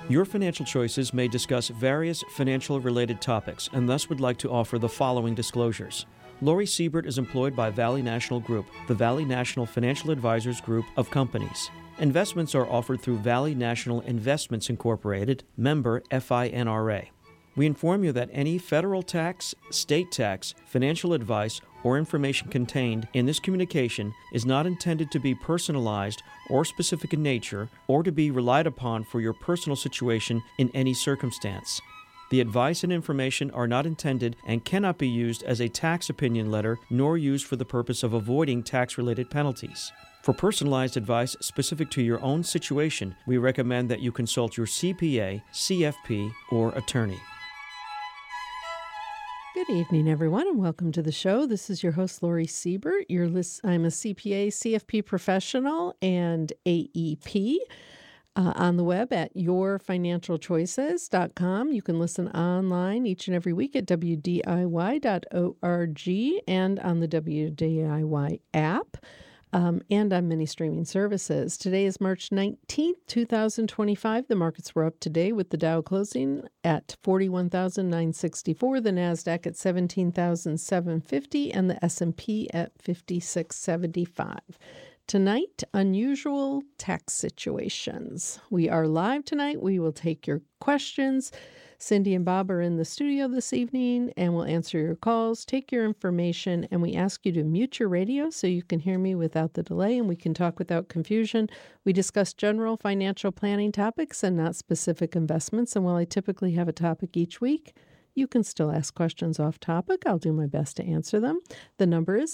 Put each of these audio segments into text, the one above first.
Your financial choices may discuss various financial-related topics and thus would like to offer the following disclosures. Lori Siebert is employed by Valley National Group, the Valley National Financial Advisors Group of companies. Investments are offered through Valley National Investments Incorporated, member FINRA. We inform you that any federal tax, state tax, financial advice, or information contained in this communication is not intended to be personalized or specific in nature or to be relied upon for your personal situation in any circumstance. The advice and information are not intended and cannot be used as a tax opinion letter nor used for the purpose of avoiding tax-related penalties. For personalized advice specific to your own situation, we recommend that you consult your CPA, CFP, or attorney. Good evening, everyone, and welcome to the show. This is your host, Lori Siebert. I'm a CPA, CFP professional, and AEP on the web at yourfinancialchoices.com. You can listen online each and every week at wdiy.org and on the WDIY app. And on many streaming services. Today is March 19th, 2025. The markets were up today with the Dow closing at 41,964, the NASDAQ at 17,750, and the S&P at 5675. Tonight, unusual tax situations. We are live tonight. We will take your questions. Cindy and Bob are in the studio this evening and we'll answer your calls, take your information, and we ask you to mute your radio so you can hear me without the delay and we can talk without confusion. We discuss general financial planning topics and not specific investments. And while I typically have a topic each week, you can still ask questions off topic. I'll do my best to answer them. The number is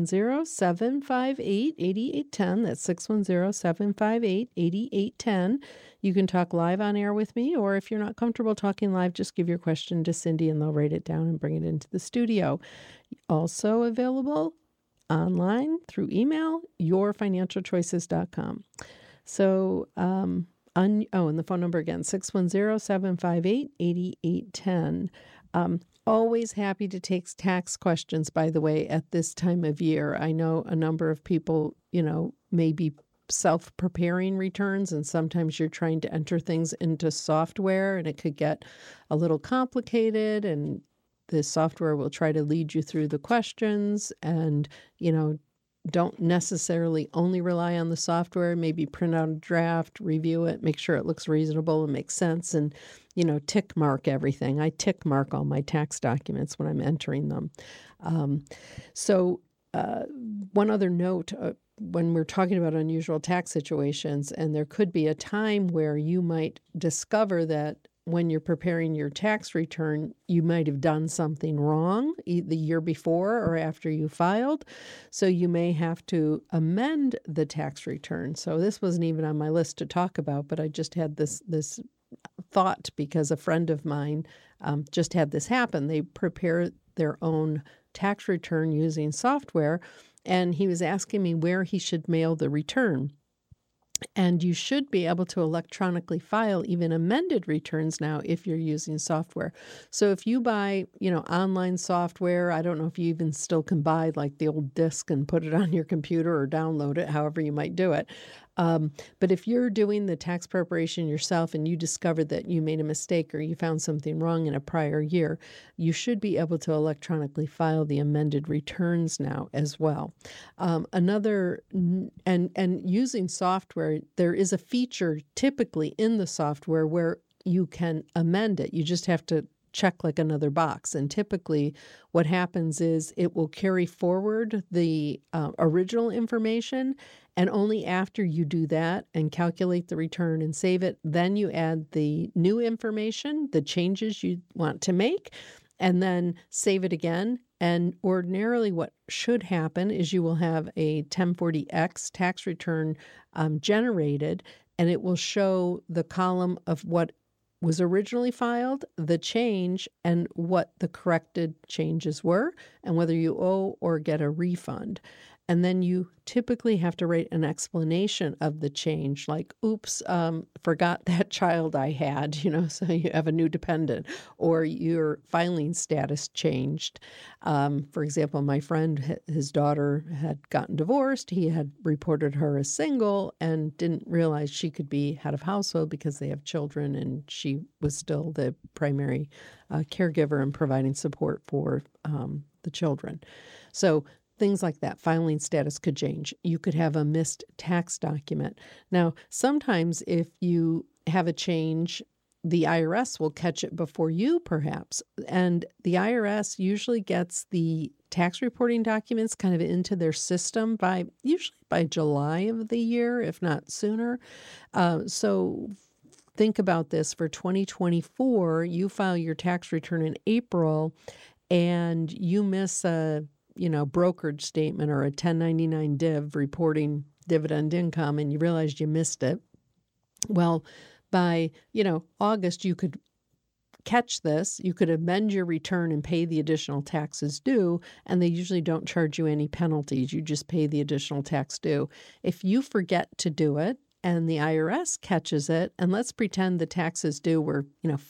610-758-8810. That's 610-758-8810. You can talk live on air with me, or if you're not comfortable talking live, just give your question to Cindy and they'll write it down and bring it into the studio. Also available online through email, yourfinancialchoices.com. So, and the phone number again, 610-758-8810. Always happy to take tax questions, by the way, at this time of year. I know a number of people, may be self-preparing returns, and sometimes you're trying to enter things into software, and it could get a little complicated, and the software will try to lead you through the questions, and, don't necessarily only rely on the software. Maybe print out a draft, review it, make sure it looks reasonable and makes sense, and, tick mark everything. I tick mark all my tax documents when I'm entering them. So one other note, when we're talking about unusual tax situations, and there could be a time where you might discover that when you're preparing your tax return, you might have done something wrong the year before or after you filed. So you may have to amend the tax return. So this wasn't even on my list to talk about, but I just had this thought because a friend of mine just had this happen. They prepare their own tax return using software, and he was asking me where he should mail the return. And you should be able to electronically file even amended returns now if you're using software. So if you buy, online software, I don't know if you even still can buy like the old disc and put it on your computer or download it, however you might do it. But if you're doing the tax preparation yourself and you discovered that you made a mistake or you found something wrong in a prior year, you should be able to electronically file the amended returns now as well. And using software, there is a feature typically in the software where you can amend it. You just have to check like another box. And typically what happens is it will carry forward the original information, and only after you do that and calculate the return and save it, then you add the new information, the changes you want to make, and then save it again. And ordinarily what should happen is you will have a 1040X tax return generated, and it will show the column of what was originally filed, the change, and what the corrected changes were, and whether you owe or get a refund. And then you typically have to write an explanation of the change, like, oops, forgot that child I had, so you have a new dependent, or your filing status changed. For example, my friend, his daughter had gotten divorced. He had reported her as single and didn't realize she could be head of household because they have children, and she was still the primary caregiver and providing support for the children. So things like that. Filing status could change. You could have a missed tax document. Now, sometimes if you have a change, the IRS will catch it before you, perhaps. And the IRS usually gets the tax reporting documents kind of into their system usually by July of the year, if not sooner. So think about this. For 2024, you file your tax return in April and you miss a brokerage statement or a 1099 div reporting dividend income, and you realized you missed it. Well, by, August, you could catch this. You could amend your return and pay the additional taxes due, and they usually don't charge you any penalties. You just pay the additional tax due. If you forget to do it and the IRS catches it, and let's pretend the taxes due were,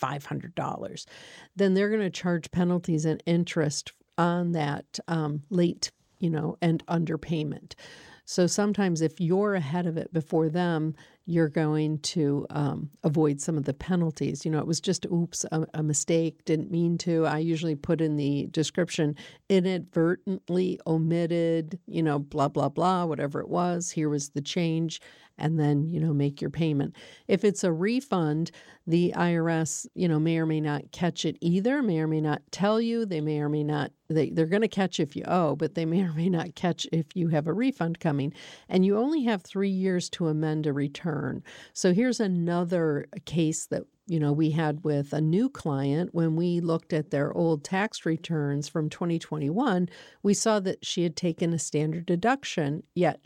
$500, then they're going to charge penalties and interest on that late, and underpayment. So sometimes if you're ahead of it before them, you're going to avoid some of the penalties. It was just, oops, a mistake, didn't mean to. I usually put in the description, inadvertently omitted, blah, blah, blah, whatever it was. Here was the change. And then, make your payment. If it's a refund, the IRS, may or may not catch it either, may or may not tell you. They may or may not, they're going to catch if you owe, but they may or may not catch if you have a refund coming. And you only have 3 years to amend a return. So here's another case that we had with a new client. When we looked at their old tax returns from 2021, we saw that she had taken a standard deduction, yet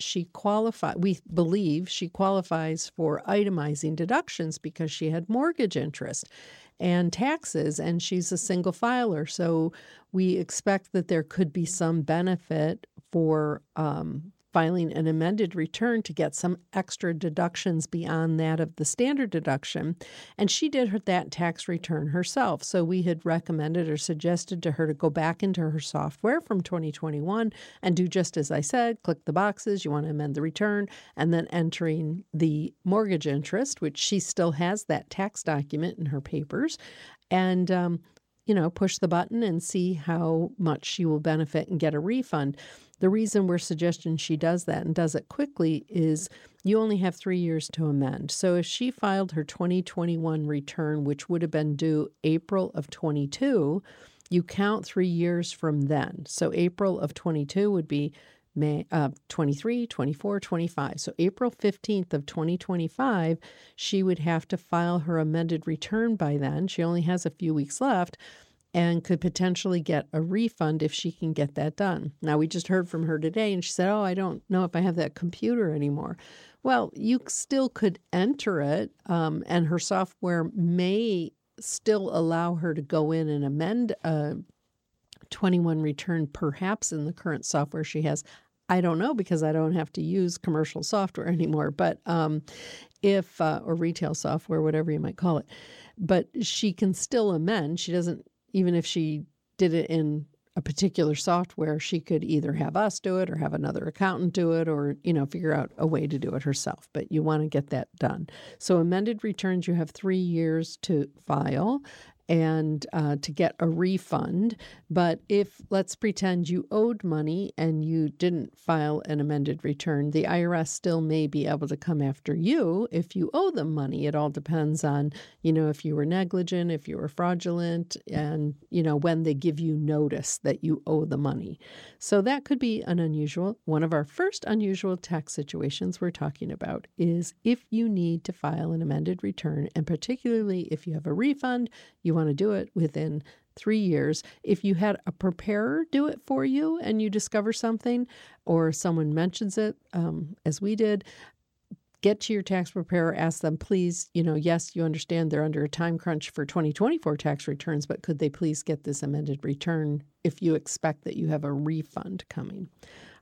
we believe she qualifies for itemizing deductions because she had mortgage interest and taxes, and she's a single filer. So we expect that there could be some benefit for filing an amended return to get some extra deductions beyond that of the standard deduction. And she did that tax return herself. So we had recommended or suggested to her to go back into her software from 2021 and do just as I said, click the boxes, you want to amend the return, and then entering the mortgage interest, which she still has that tax document in her papers, and push the button and see how much she will benefit and get a refund. The reason we're suggesting she does that and does it quickly is you only have 3 years to amend. So if she filed her 2021 return, which would have been due April of 22, you count 3 years from then. So April of 22 would be May 23, 24, 25. So April 15th of 2025, she would have to file her amended return by then. She only has a few weeks left and could potentially get a refund if she can get that done. Now, we just heard from her today, and she said, I don't know if I have that computer anymore. Well, you still could enter it, and her software may still allow her to go in and amend a 21 return, perhaps in the current software she has. I don't know because I don't have to use commercial software anymore, but or retail software, whatever you might call it. But she can still amend. She doesn't, even if she did it in a particular software, she could either have us do it or have another accountant do it, or, figure out a way to do it herself. But you want to get that done. So amended returns, you have 3 years to file and to get a refund. But if, let's pretend you owed money and you didn't file an amended return, the IRS still may be able to come after you if you owe them money. It all depends on, if you were negligent, if you were fraudulent, and, when they give you notice that you owe the money. So that could be one of our first unusual tax situations we're talking about is if you need to file an amended return, and particularly if you have a refund, you want to do it within 3 years. If you had a preparer do it for you and you discover something or someone mentions it, as we did, get to your tax preparer, ask them, please, yes, you understand they're under a time crunch for 2024 tax returns, but could they please get this amended return if you expect that you have a refund coming?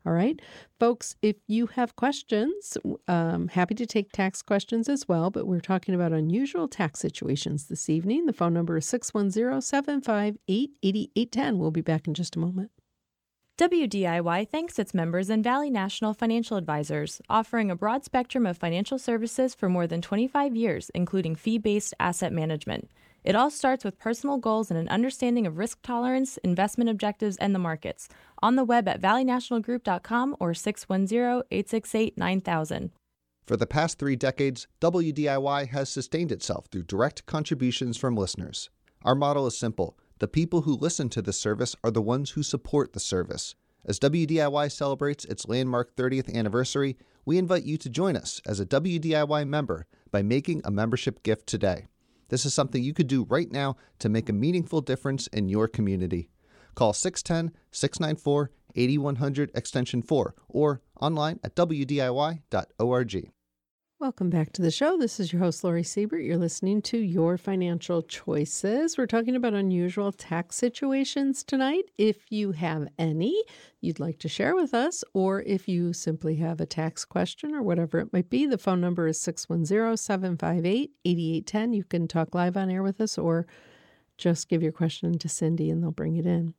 All right. Folks, if you have questions, happy to take tax questions as well, but we're talking about unusual tax situations this evening. The phone number is 610-758-8810. We'll be back in just a moment. WDIY thanks its members and Valley National Financial Advisors, offering a broad spectrum of financial services for more than 25 years, including fee-based asset management. It all starts with personal goals and an understanding of risk tolerance, investment objectives, and the markets. On the web at valleynationalgroup.com or 610-868-9000. For the past 3 decades, WDIY has sustained itself through direct contributions from listeners. Our model is simple. The people who listen to this service are the ones who support the service. As WDIY celebrates its landmark 30th anniversary, we invite you to join us as a WDIY member by making a membership gift today. This is something you could do right now to make a meaningful difference in your community. Call 610-694-8100 extension 4 or online at wdiy.org. Welcome back to the show. This is your host, Lori Siebert. You're listening to Your Financial Choices. We're talking about unusual tax situations tonight. If you have any you'd like to share with us, or if you simply have a tax question or whatever it might be, the phone number is 610-758-8810. You can talk live on air with us or just give your question to Cindy and they'll bring it in.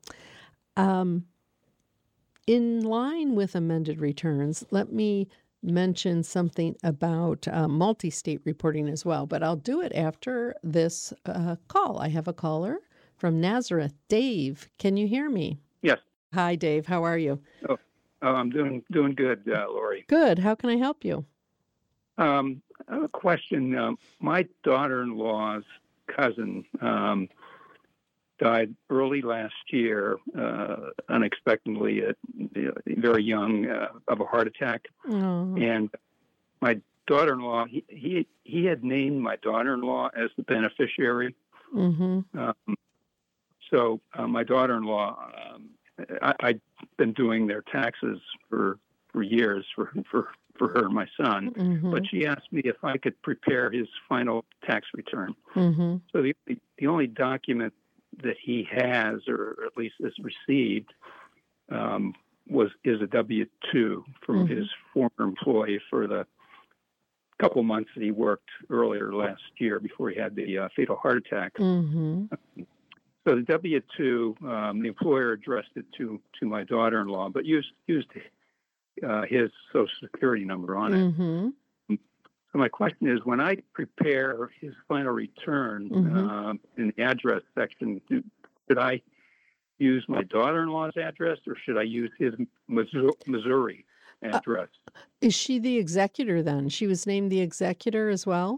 In line with amended returns, let me mention something about multi-state reporting as well, but I'll do it after this call. I have a caller from Nazareth. Dave, can you hear me? Yes. Hi, Dave. How are you? Oh, I'm doing good, Lori. Good. How can I help you? I have a question. My daughter-in-law's cousin died early last year, unexpectedly, very young, of a heart attack. Oh. And my daughter-in-law, he had named my daughter-in-law as the beneficiary. Mm-hmm. So my daughter-in-law, I've been doing their taxes for years for her and my son, Mm-hmm. but she asked me if I could prepare his final tax return. Mm-hmm. So the only document that he has, or at least is received, is a W-2 from Mm-hmm. his former employee for the couple months that he worked earlier last year before he had the fatal heart attack. Mm-hmm. So the W-2, the employer addressed it to my daughter-in-law, but used his Social Security number on it. Mm-hmm. So my question is, when I prepare his final return in the address section, should I use my daughter-in-law's address or should I use his Missouri address? Is she the executor then? She was named the executor as well?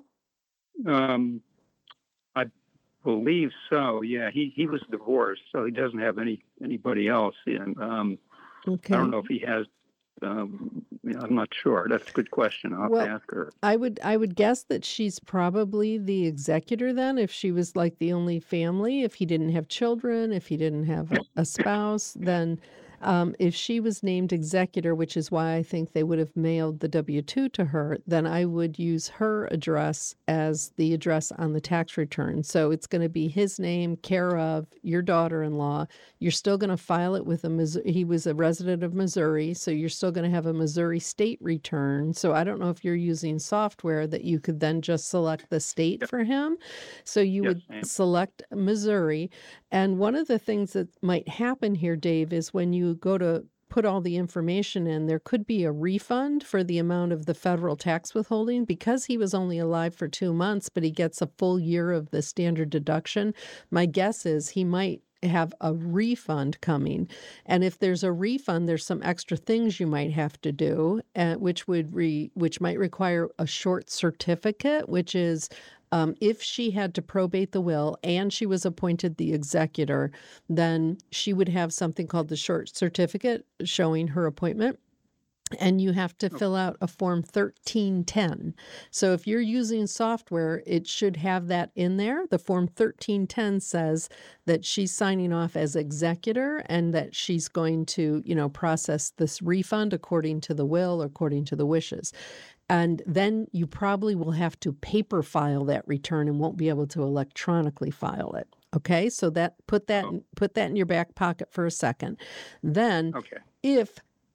I believe so. Yeah, he was divorced, so he doesn't have anybody else. And Okay. I don't know if he has. I'm not sure. That's a good question. I'll have to ask her. I would guess that she's probably the executor then, if she was like the only family, if he didn't have children, if he didn't have a spouse, then if she was named executor, which is why I think they would have mailed the W-2 to her, then I would use her address as the address on the tax return. So it's going to be his name, care of, your daughter-in-law. You're still going to file it with he was a resident of Missouri, so you're still going to have a Missouri state return. So I don't know if you're using software that you could then just select the state for him. So you would select Missouri. And one of the things that might happen here, Dave, is when you go to put all the information in, there could be a refund for the amount of the federal tax withholding because he was only alive for 2 months, but he gets a full year of the standard deduction. My guess is he might have a refund coming. And if there's a refund, there's some extra things you might have to do, which might require a short certificate, which is if she had to probate the will and she was appointed the executor, then she would have something called the short certificate showing her appointment. And you have to fill out a form 1310. So if you're using software, it should have that in there. The form 1310 says that she's signing off as executor and that she's going to, process this refund according to the will, according to the wishes. And then you probably will have to paper file that return and won't be able to electronically file it. Okay, so put that in your back pocket for a second. Then, if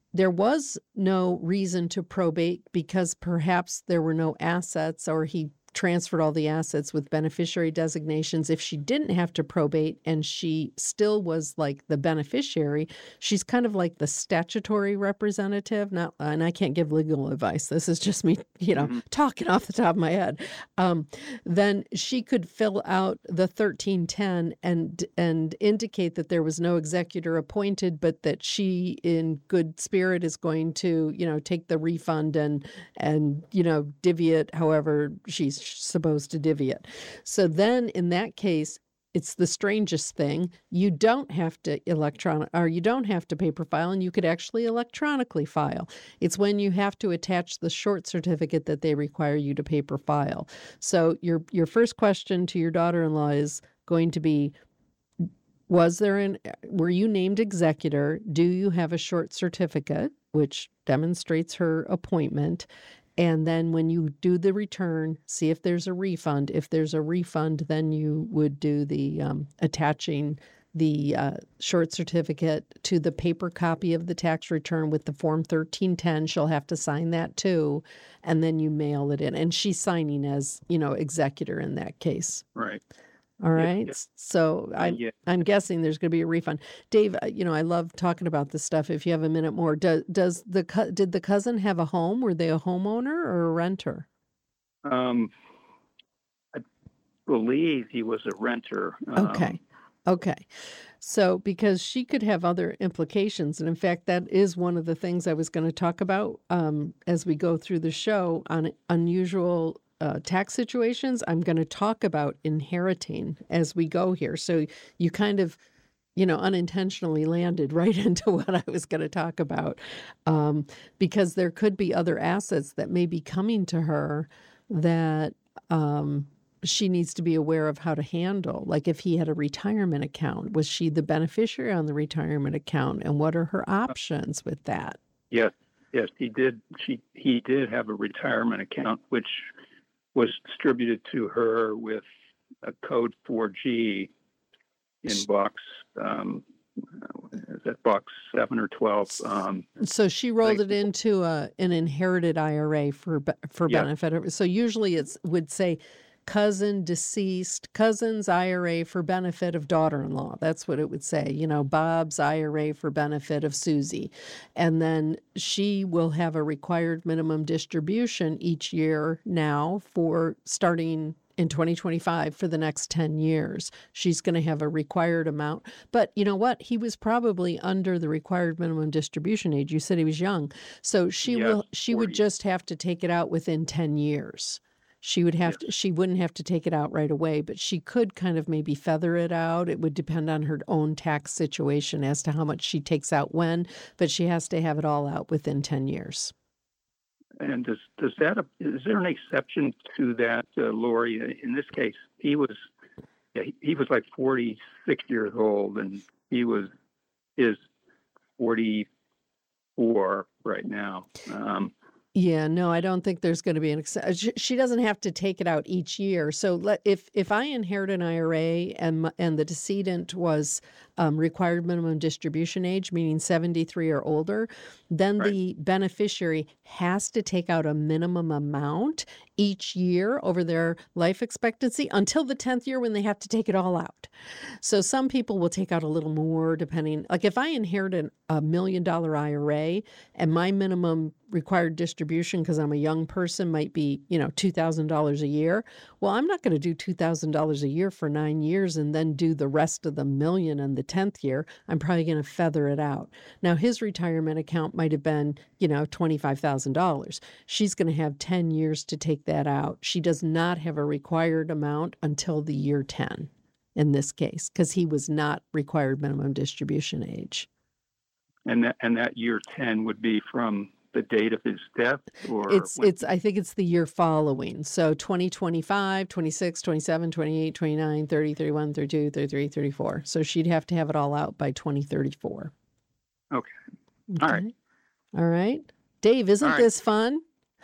there was no reason to probate because perhaps there were no assets, or he transferred all the assets with beneficiary designations. If she didn't have to probate and she still was like the beneficiary, she's kind of like the statutory representative. Not, and I can't give legal advice. This is just me, talking off the top of my head. Then she could fill out the 1310 and indicate that there was no executor appointed, but that she, in good spirit, is going to, take the refund and divvy it however she's supposed to divvy it. So then in that case, it's the strangest thing. You don't have to you don't have to paper file, and you could actually electronically file. It's when you have to attach the short certificate that they require you to paper file. So your first question to your daughter-in-law is going to be, were you named executor? Do you have a short certificate, which demonstrates her appointment? And then when you do the return, see if there's a refund. If there's a refund, then you would do the attaching the short certificate to the paper copy of the tax return with the Form 1310. She'll have to sign that too. And then you mail it in. And she's signing as, executor in that case. Right. All right. Yeah. So I'm guessing there's going to be a refund. Dave, I love talking about this stuff. If you have a minute more, did the cousin have a home? Were they a homeowner or a renter? I believe he was a renter. Okay. So because she could have other implications. And in fact, that is one of the things I was going to talk about as we go through the show on unusual tax situations. I'm going to talk about inheriting as we go here. So you kind of, unintentionally landed right into what I was going to talk about, because there could be other assets that may be coming to her that she needs to be aware of how to handle. Like if he had a retirement account, was she the beneficiary on the retirement account? And what are her options with that? Yes, he did. He did have a retirement account, which was distributed to her with a code 4G in box, is that box 7 or 12? So she rolled it into an inherited IRA for benefit. So usually it would say cousin deceased, cousin's IRA for benefit of daughter-in-law. That's what it would say, Bob's IRA for benefit of Susie. And then she will have a required minimum distribution each year now for starting in 2025 for the next 10 years. She's going to have a required amount. But you know what? He was probably under the required minimum distribution age. You said he was young. So she would just have to take it out within 10 years. She would have to, she wouldn't have to take it out right away, but she could kind of maybe feather it out. It would depend on her own tax situation as to how much she takes out when, but she has to have it all out within 10 years. And is there an exception to that, Lori? In this case, he was like 46 years old, and is 44 right now. Yeah, no, I don't think there's going to be an exception. She doesn't have to take it out each year. So if I inherit an IRA and the decedent was required minimum distribution age, meaning 73 or older, then the beneficiary has to take out a minimum amount each year over their life expectancy until the 10th year when they have to take it all out. So some people will take out a little more depending. Like if I inherit a $1 million IRA and my minimum required distribution, because I'm a young person, might be, $2,000 a year. Well, I'm not going to do $2,000 a year for 9 years and then do the rest of the million in the 10th year. I'm probably going to feather it out. Now, his retirement account might have been, $25,000. She's going to have 10 years to take that out. She does not have a required amount until the year 10 in this case, because he was not required minimum distribution age. And that year 10 would be from the date of his death? Or I think it's the year following. So 2025, 26, 27, 28, 29, 30, 31, 32, 33, 34. So she'd have to have it all out by 2034. Okay. All right. Dave, isn't this fun?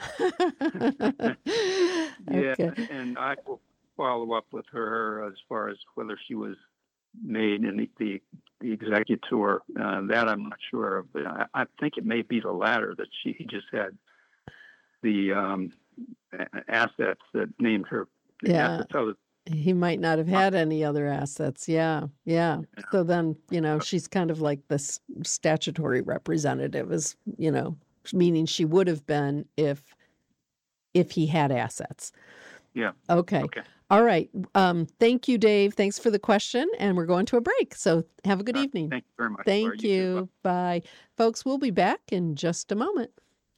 Yeah, and I will follow up with her as far as whether she was made in the the executor. That I'm not sure of, but I think it may be the latter, that he just had the assets that named her. Yeah. Assets. He might not have had any other assets. Yeah. So then, she's kind of like this statutory representative, is, meaning she would have been if he had assets. Yeah. Okay. All right. Thank you, Dave. Thanks for the question. And we're going to a break. So have a good evening. Thank you very much. Thank you. Bye. Folks, we'll be back in just a moment.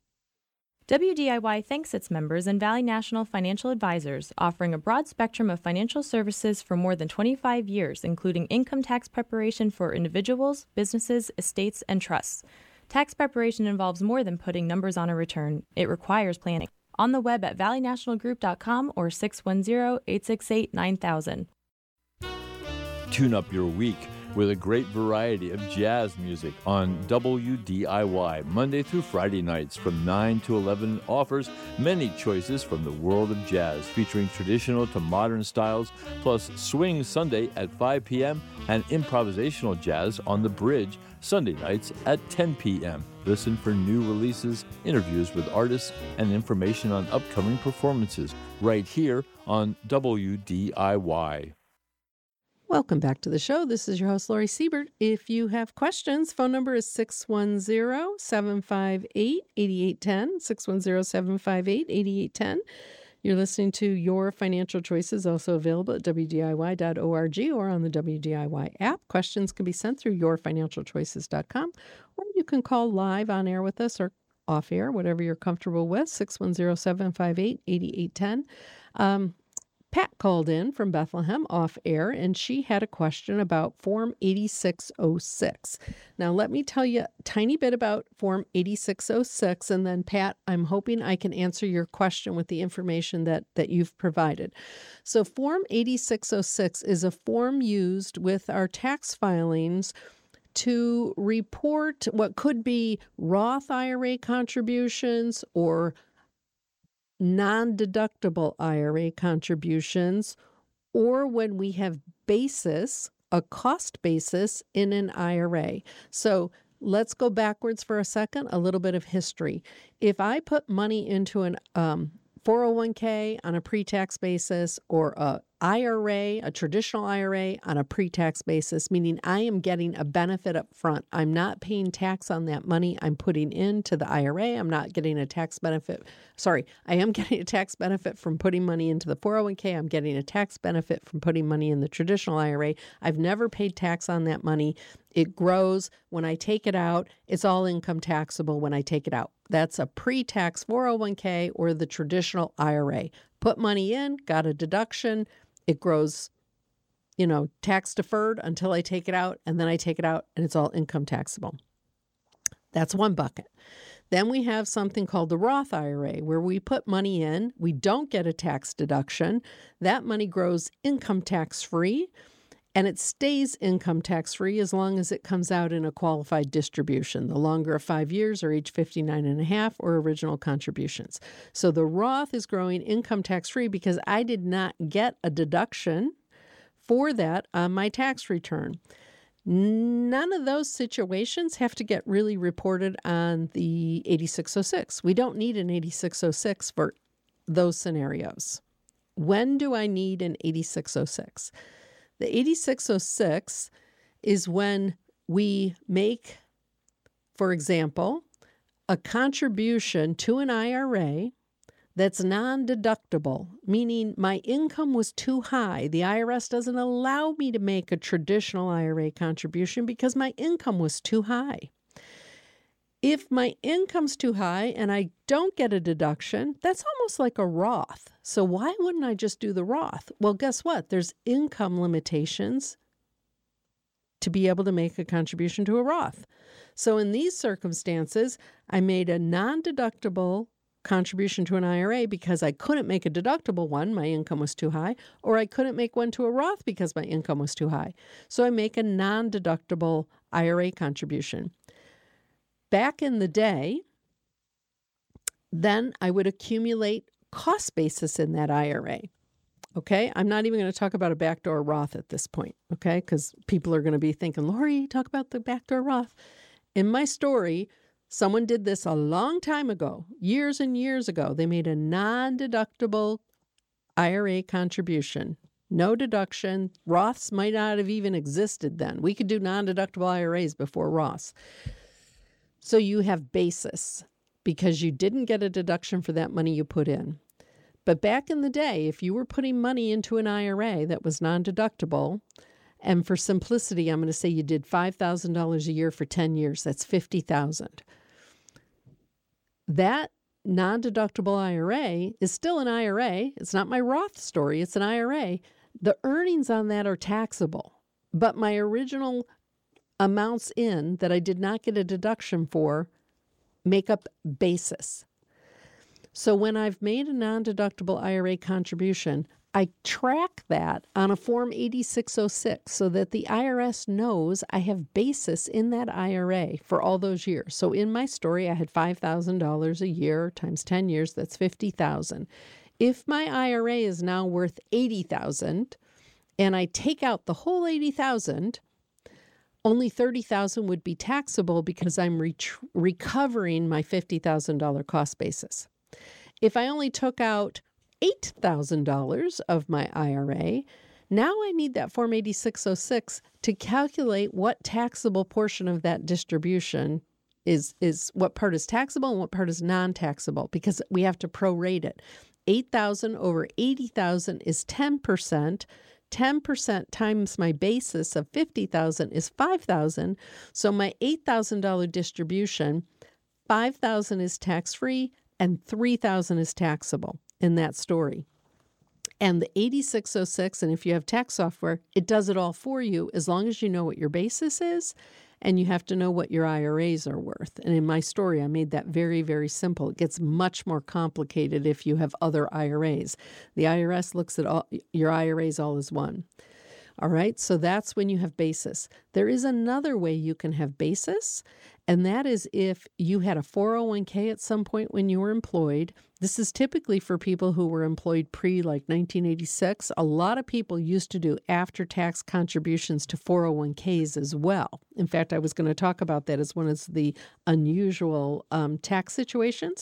WDIY thanks its members and Valley National Financial Advisors, offering a broad spectrum of financial services for more than 25 years, including income tax preparation for individuals, businesses, estates, and trusts. Tax preparation involves more than putting numbers on a return. It requires planning. On the web at valleynationalgroup.com or 610-868-9000. Tune up your week with a great variety of jazz music on WDIY. Monday through Friday nights from 9 to 11 offers many choices from the world of jazz, featuring traditional to modern styles, plus Swing Sunday at 5 p.m. and improvisational jazz on the Bridge Sunday nights at 10 p.m. Listen for new releases, interviews with artists, and information on upcoming performances right here on WDIY. Welcome back to the show. This is your host, Lori Siebert. If you have questions, phone number is 610-758-8810, 610-758-8810. You're listening to Your Financial Choices, also available at WDIY.org or on the WDIY app. Questions can be sent through yourfinancialchoices.com, or you can call live on air with us or off air, whatever you're comfortable with, 610-758-8810. Pat called in from Bethlehem off air, and she had a question about Form 8606. Now, let me tell you a tiny bit about Form 8606, and then, Pat, I'm hoping I can answer your question with the information that you've provided. So Form 8606 is a form used with our tax filings to report what could be Roth IRA contributions or non-deductible IRA contributions, or when we have a cost basis in an IRA. So let's go backwards for a second, a little bit of history. If I put money into an 401k on a pre-tax basis, or a IRA, a traditional IRA on a pre-tax basis, meaning I am getting a benefit up front. I'm not paying tax on that money I'm putting into the IRA. I'm not getting a tax benefit. I am getting a tax benefit from putting money into the 401k. I'm getting a tax benefit from putting money in the traditional IRA. I've never paid tax on that money. It grows. When I take it out, it's all income taxable when I take it out. That's a pre-tax 401k or the traditional IRA. Put money in, got a deduction. It grows, tax deferred until I take it out, and then I take it out, and it's all income taxable. That's one bucket. Then we have something called the Roth IRA, where we put money in, we don't get a tax deduction. That money grows income tax-free, and it stays income tax-free as long as it comes out in a qualified distribution, the longer of 5 years or age 59 and a half or original contributions. So the Roth is growing income tax-free because I did not get a deduction for that on my tax return. None of those situations have to get really reported on the 8606. We don't need an 8606 for those scenarios. When do I need an 8606? The 8606 is when we make, for example, a contribution to an IRA that's non-deductible, meaning my income was too high. The IRS doesn't allow me to make a traditional IRA contribution because my income was too high. If my income's too high and I don't get a deduction, that's almost like a Roth. So why wouldn't I just do the Roth? Well, guess what? There's income limitations to be able to make a contribution to a Roth. So in these circumstances, I made a non-deductible contribution to an IRA because I couldn't make a deductible one, my income was too high, or I couldn't make one to a Roth because my income was too high. So I make a non-deductible IRA contribution. Back in the day, then I would accumulate cost basis in that IRA. Okay, I'm not even going to talk about a backdoor Roth at this point, okay, because people are going to be thinking, Lori, talk about the backdoor Roth. In my story, someone did this a long time ago, years and years ago. They made a non-deductible IRA contribution, no deduction. Roths might not have even existed then. We could do non-deductible IRAs before Roths. So you have basis because you didn't get a deduction for that money you put in. But back in the day, if you were putting money into an IRA that was non-deductible, and for simplicity, I'm going to say you did $5,000 a year for 10 years, that's $50,000. That non-deductible IRA is still an IRA. It's not my Roth story, it's an IRA. The earnings on that are taxable, but my original amounts in that I did not get a deduction for make up basis. So when I've made a non-deductible IRA contribution, I track that on a Form 8606 so that the IRS knows I have basis in that IRA for all those years. So in my story, I had $5,000 a year times 10 years, that's $50,000. If my IRA is now worth $80,000 and I take out the whole $80,000, only $30,000 would be taxable because I'm recovering my $50,000 cost basis. If I only took out $8,000 of my IRA, now I need that Form 8606 to calculate what taxable portion of that distribution is what part is taxable and what part is non-taxable, because we have to prorate it. 8,000 over 80,000 is 10%. 10% times my basis of 50,000 is 5,000. So my $8,000 distribution, 5,000 is tax-free and 3,000 is taxable in that story. And the 8606, and if you have tax software, it does it all for you as long as you know what your basis is, and you have to know what your IRAs are worth. And in my story, I made that very, very simple. It gets much more complicated if you have other IRAs. The IRS looks at all your IRAs all as one. All right, so that's when you have basis. There is another way you can have basis, and that is if you had a 401k at some point when you were employed. This is typically for people who were employed like 1986. A lot of people used to do after-tax contributions to 401ks as well. In fact, I was going to talk about that as one of the unusual tax situations.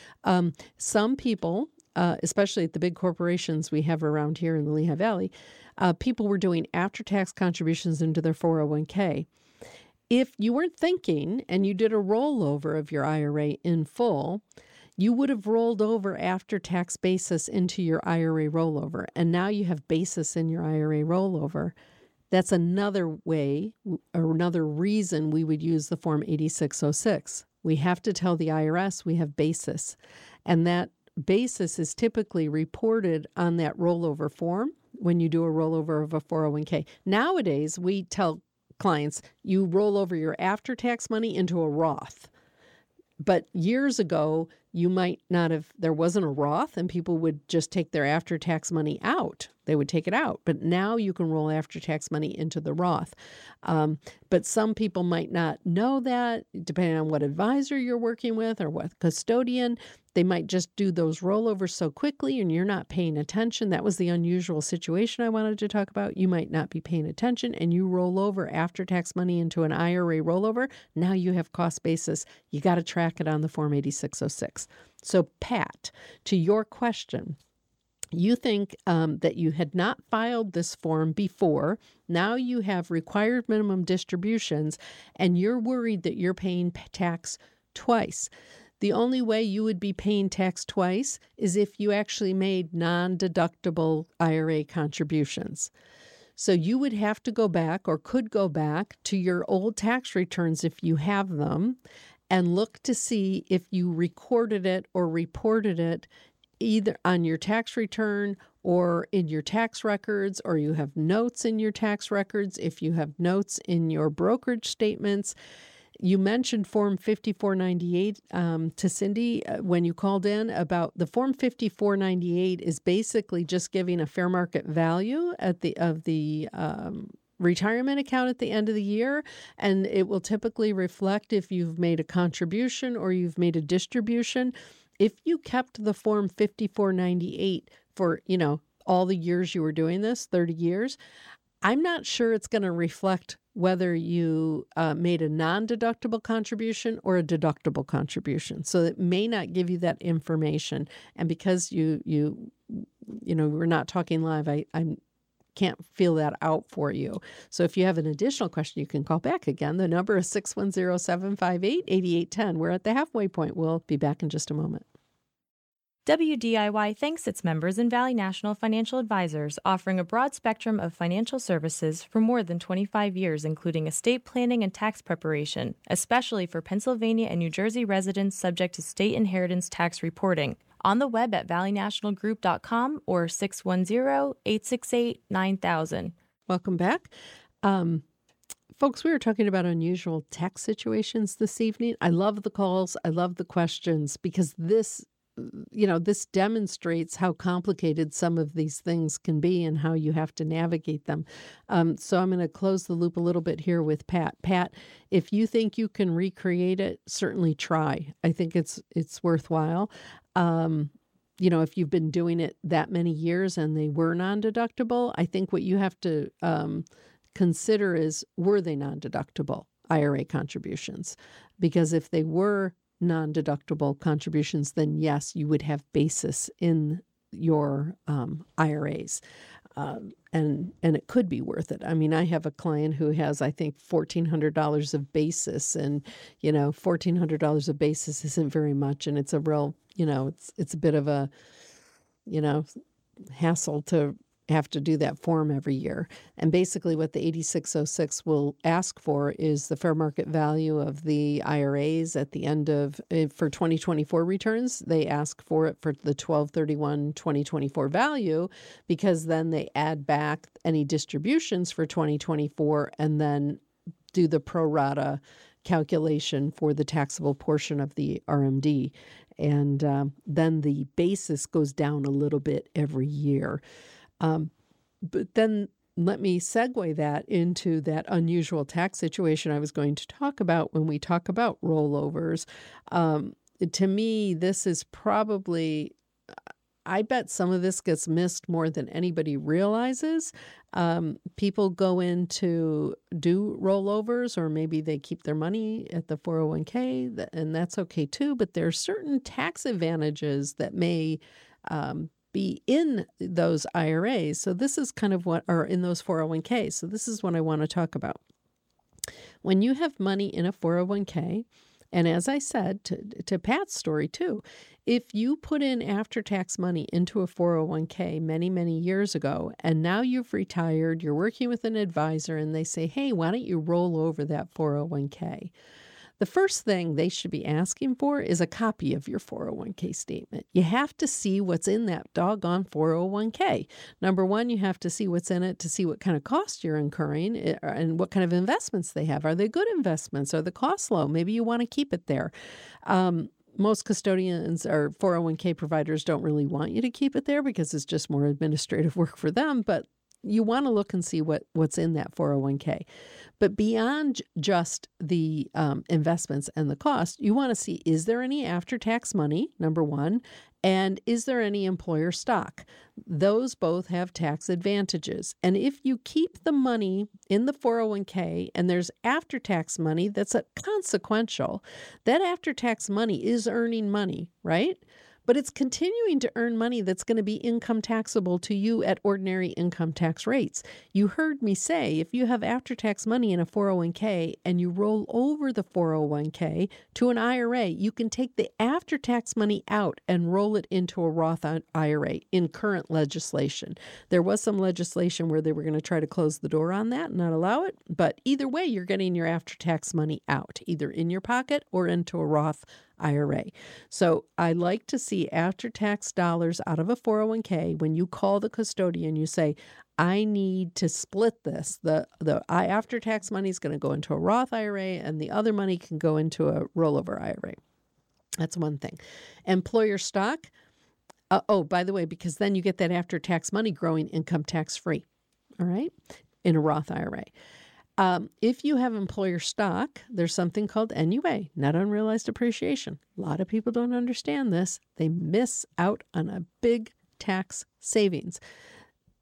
Some people, especially at the big corporations we have around here in the Lehigh Valley, people were doing after-tax contributions into their 401k. If you weren't thinking and you did a rollover of your IRA in full, you would have rolled over after-tax basis into your IRA rollover, and now you have basis in your IRA rollover. That's another way or another reason we would use the Form 8606. We have to tell the IRS we have basis, and that basis is typically reported on that rollover form when you do a rollover of a 401k. Nowadays, we tell clients you roll over your after-tax money into a Roth. But years ago, you might not have, there wasn't a Roth and people would just take their after-tax money out. They would take it out. But now you can roll after-tax money into the Roth. But some people might not know that, depending on what advisor you're working with or what custodian. They might just do those rollovers so quickly and you're not paying attention. That was the unusual situation I wanted to talk about. You might not be paying attention and you roll over after-tax money into an IRA rollover. Now you have cost basis. You got to track it on the Form 8606. So Pat, to your question, you think that you had not filed this form before. Now you have required minimum distributions and you're worried that you're paying tax twice. The only way you would be paying tax twice is if you actually made non-deductible IRA contributions. So you would have to go back or could go back to your old tax returns if you have them and look to see if you recorded it or reported it either on your tax return or in your tax records, or you have notes in your tax records, if you have notes in your brokerage statements. You mentioned Form 5498 to Cindy when you called in about the Form 5498 is basically just giving a fair market value of the retirement account at the end of the year, and it will typically reflect if you've made a contribution or you've made a distribution. If you kept the Form 5498 for, all the years you were doing this, 30 years, I'm not sure it's going to reflect whether you made a non-deductible contribution or a deductible contribution. So it may not give you that information. And because you we're not talking live, I can't feel that out for you. So if you have an additional question, you can call back again. The number is 610-758-8810. We're at the halfway point. We'll be back in just a moment. WDIY thanks its members and Valley National Financial Advisors, offering a broad spectrum of financial services for more than 25 years, including estate planning and tax preparation, especially for Pennsylvania and New Jersey residents subject to state inheritance tax reporting. On the web at valleynationalgroup.com or 610-868-9000. Welcome back. Folks, we were talking about unusual tax situations this evening. I love the calls. I love the questions because this demonstrates how complicated some of these things can be and how you have to navigate them. So I'm going to close the loop a little bit here with Pat. Pat, if you think you can recreate it, certainly try. I think it's worthwhile. If you've been doing it that many years and they were non-deductible, I think what you have to consider is, were they non-deductible IRA contributions? Because if they were non-deductible contributions, then yes, you would have basis in your IRAs. And it could be worth it. I mean, I have a client who has, I think, $1,400 of basis, and, $1,400 of basis isn't very much. And it's a real, it's a bit of a, hassle to have to do that form every year. And basically what the 8606 will ask for is the fair market value of the IRAs at the end of, for 2024 returns. They ask for it for the 12/31/2024 value, because then they add back any distributions for 2024 and then do the pro rata calculation for the taxable portion of the RMD. And then the basis goes down a little bit every year. But then let me segue that into that unusual tax situation I was going to talk about when we talk about rollovers. To me, this is probably, I bet some of this gets missed more than anybody realizes. People go in to do rollovers, or maybe they keep their money at the 401k, and that's okay too. But there are certain tax advantages that may be in those IRAs. So this is kind of what are in those 401ks. So this is what I want to talk about. When you have money in a 401k, and as I said to Pat's story too, if you put in after-tax money into a 401k many, many years ago, and now you've retired, you're working with an advisor, and they say, hey, why don't you roll over that 401k? The first thing they should be asking for is a copy of your 401k statement. You have to see what's in that doggone 401k. Number one, you have to see what's in it to see what kind of cost you're incurring and what kind of investments they have. Are they good investments? Are the costs low? Maybe you want to keep it there. Most custodians or 401k providers don't really want you to keep it there because it's just more administrative work for them, but you want to look and see what's in that 401k. But beyond just the investments and the cost, you want to see, is there any after-tax money, number one, and is there any employer stock? Those both have tax advantages. And if you keep the money in the 401k and there's after-tax money that's consequential, that after-tax money is earning money, right? But it's continuing to earn money that's going to be income taxable to you at ordinary income tax rates. You heard me say, if you have after-tax money in a 401k and you roll over the 401k to an IRA, you can take the after-tax money out and roll it into a Roth IRA in current legislation. There was some legislation where they were going to try to close the door on that and not allow it. But either way, you're getting your after-tax money out, either in your pocket or into a Roth IRA. So I like to see after-tax dollars out of a 401k. When you call the custodian, you say, I need to split this. The after-tax money is going to go into a Roth IRA and the other money can go into a rollover IRA. That's one thing. Employer stock. By the way, because then you get that after-tax money growing income tax-free, all right, in a Roth IRA. If you have employer stock, there's something called NUA, net unrealized appreciation. A lot of people don't understand this. They miss out on a big tax savings.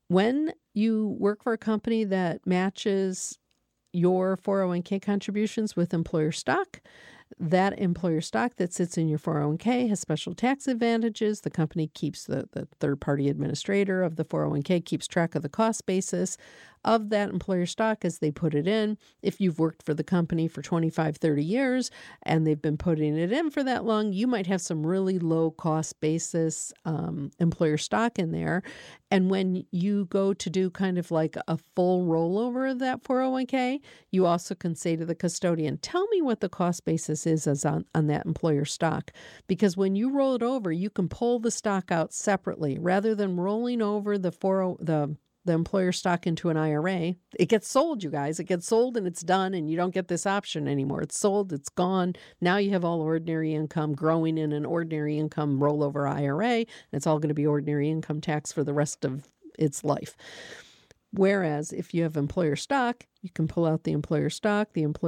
When you work for a company that matches your 401k contributions with employer stock, that employer stock that sits in your 401k has special tax advantages. The company keeps the third-party administrator of the 401k keeps track of the cost basis of that employer stock as they put it in. If you've worked for the company for 25, 30 years and they've been putting it in for that long, you might have some really low cost basis employer stock in there. And when you go to do kind of like a full rollover of that 401k, you also can say to the custodian, tell me what the cost basis is as on that employer stock. Because when you roll it over, you can pull the stock out separately rather than rolling over the employer stock into an IRA. It gets sold, you guys. It gets sold and it's done, and you don't get this option anymore. It's sold, it's gone. Now you have all ordinary income growing in an ordinary income rollover IRA, and it's all going to be ordinary income tax for the rest of its life. Whereas if you have employer stock, you can pull out the employer stock,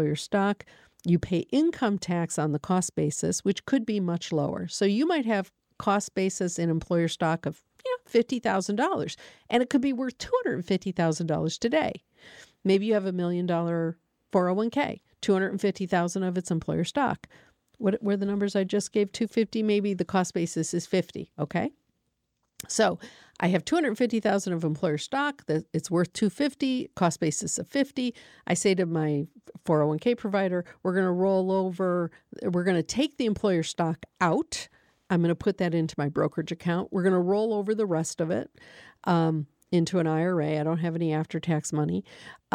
you pay income tax on the cost basis, which could be much lower. So you might have cost basis in employer stock of $50,000, and it could be worth $250,000 today. Maybe you have $1 million 401k, $250,000 of its employer stock. What were the numbers I just gave? 250, maybe the cost basis is 50. Okay. So I have $250,000 of employer stock that it's worth $250, cost basis of 50. I say to my 401k provider, we're going to take the employer stock out. I'm going to put that into my brokerage account. We're going to roll over the rest of it into an IRA. I don't have any after-tax money.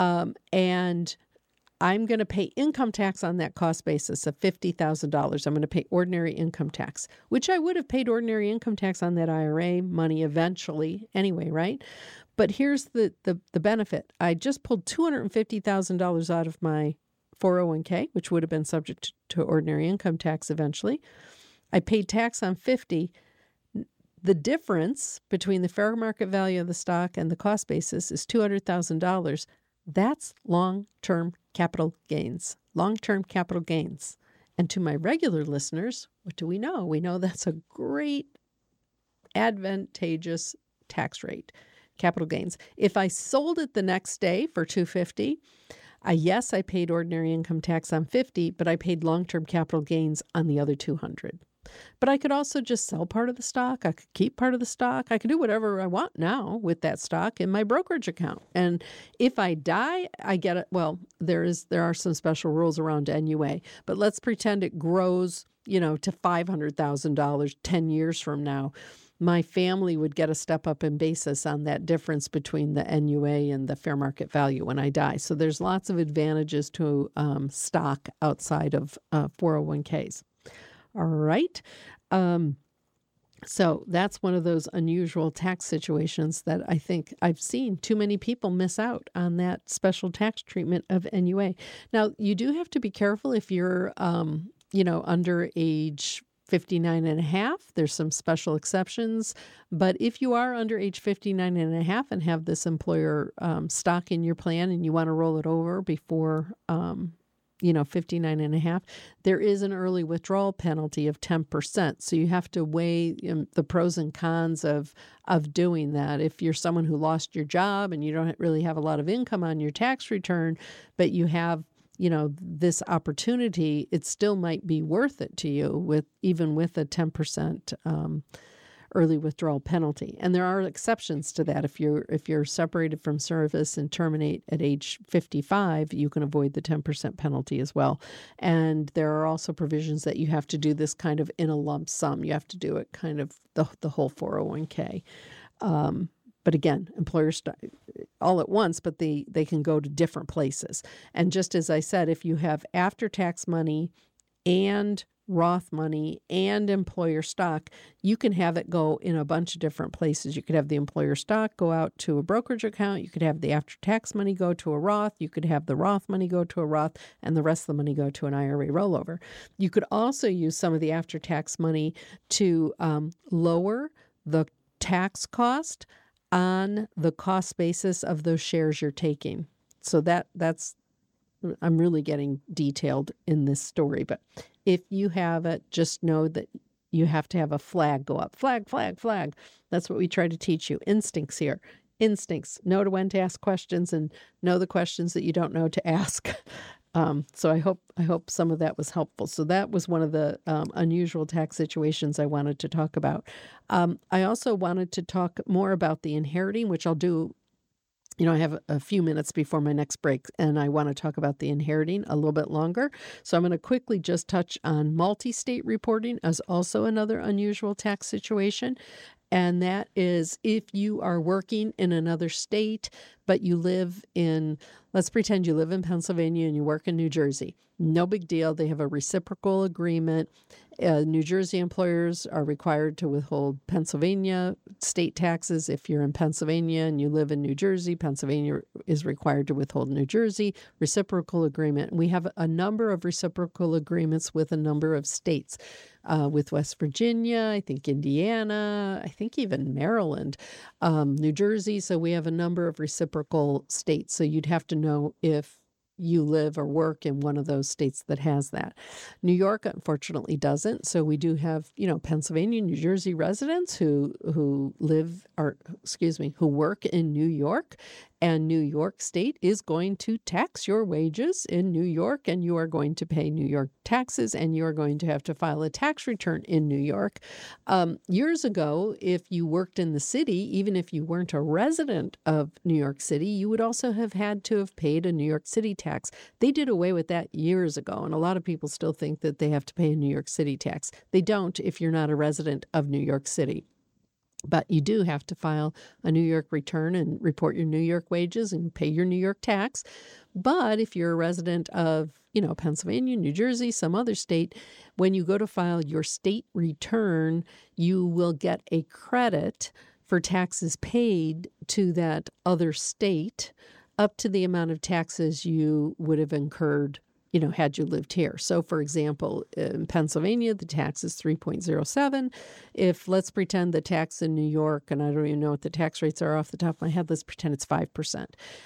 And I'm going to pay income tax on that cost basis of $50,000. I'm going to pay ordinary income tax, which I would have paid ordinary income tax on that IRA money eventually anyway, right? But here's the benefit. I just pulled $250,000 out of my 401k, which would have been subject to ordinary income tax eventually. I paid tax on 50. The difference between the fair market value of the stock and the cost basis is $200,000. That's long-term capital gains. Long-term capital gains. And to my regular listeners, what do we know? We know that's a great advantageous tax rate, capital gains. If I sold it the next day for $250, yes, I paid ordinary income tax on 50, but I paid long-term capital gains on the other 200. But I could also just sell part of the stock. I could keep part of the stock. I could do whatever I want now with that stock in my brokerage account. And if I die, I get it. Well, there are some special rules around NUA, but let's pretend it grows, to $500,000 10 years from now. My family would get a step up in basis on that difference between the NUA and the fair market value when I die. So there's lots of advantages to stock outside of 401ks. All right. So that's one of those unusual tax situations that I think I've seen too many people miss out on that special tax treatment of NUA. Now, you do have to be careful if you're, under age 59 and a half. There's some special exceptions. But if you are under age 59 and a half and have this employer stock in your plan and you want to roll it over before 59 and a half, there is an early withdrawal penalty of 10%. So you have to weigh the pros and cons of doing that. If you're someone who lost your job and you don't really have a lot of income on your tax return, but you have, this opportunity, it still might be worth it to you even with a 10% early withdrawal penalty. And there are exceptions to that. If you're separated from service and terminate at age 55, you can avoid the 10% penalty as well. And there are also provisions that you have to do this kind of in a lump sum. You have to do it kind of the whole 401k. But again, employers all at once, but they can go to different places. And just as I said, if you have after-tax money and Roth money and employer stock, you can have it go in a bunch of different places. You could have the employer stock go out to a brokerage account. You could have the after-tax money go to a Roth. You could have the Roth money go to a Roth and the rest of the money go to an IRA rollover. You could also use some of the after-tax money to lower the tax cost on the cost basis of those shares you're taking. So that's I'm really getting detailed in this story, but if you have it, just know that you have to have a flag go up. Flag, flag, flag. That's what we try to teach you. Instincts here. instincts. Know to when to ask questions and know the questions that you don't know to ask. So I hope some of that was helpful. So that was one of the unusual tax situations I wanted to talk about. I also wanted to talk more about the inheriting, which I'll do. I have a few minutes before my next break, and I want to talk about the inheriting a little bit longer. So I'm going to quickly just touch on multi-state reporting as also another unusual tax situation. And that is if you are working in another state, but you live in, let's pretend you live in Pennsylvania and you work in New Jersey. No big deal. They have a reciprocal agreement. New Jersey employers are required to withhold Pennsylvania state taxes. If you're in Pennsylvania and you live in New Jersey, Pennsylvania is required to withhold New Jersey. Reciprocal agreement. We have a number of reciprocal agreements with a number of states. With West Virginia, I think Indiana, I think even Maryland, New Jersey. So we have a number of reciprocal states. So you'd have to know if you live or work in one of those states that has that. New York, unfortunately, doesn't. So we do have, Pennsylvania, New Jersey residents who work in New York. And New York State is going to tax your wages in New York, and you are going to pay New York taxes, and you are going to have to file a tax return in New York. Years ago, if you worked in the city, even if you weren't a resident of New York City, you would also have had to have paid a New York City tax. They did away with that years ago, and a lot of people still think that they have to pay a New York City tax. They don't if you're not a resident of New York City. But you do have to file a New York return and report your New York wages and pay your New York tax. But if you're a resident of, Pennsylvania, New Jersey, some other state, when you go to file your state return, you will get a credit for taxes paid to that other state up to the amount of taxes you would have incurred had you lived here. So, for example, in Pennsylvania, the tax is 3.07. If, let's pretend the tax in New York, and I don't even know what the tax rates are off the top of my head, let's pretend it's 5%.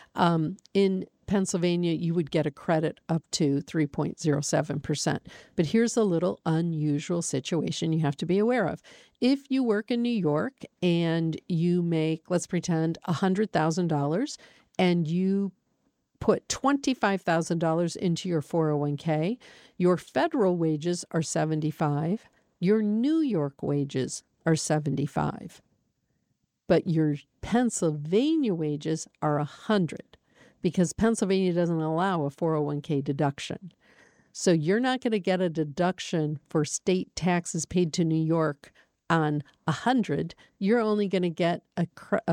In Pennsylvania, you would get a credit up to 3.07%. But here's a little unusual situation you have to be aware of. If you work in New York and you make, let's pretend, $100,000 and you put $25,000 into your 401k, your federal wages are $75,000, your New York wages are $75,000, but your Pennsylvania wages are $100,000 because Pennsylvania doesn't allow a 401k deduction. So you're not going to get a deduction for state taxes paid to New York on $100,000. You're only going to get a